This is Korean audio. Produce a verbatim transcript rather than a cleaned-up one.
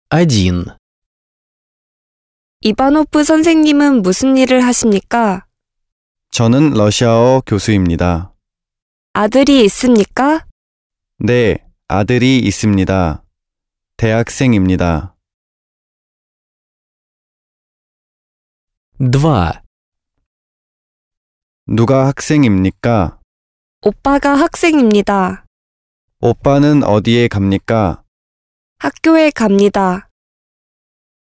один. 이바노프 선생님은 무슨 일을 하십니까? 저는 러시아어 교수입니다. 아들이 있습니까? 네, 아들이 있습니다. 대학생입니다. два. 누가 학생입니까? 오빠가 학생입니다. 오빠는 어디에 갑니까? 학교에 갑니다.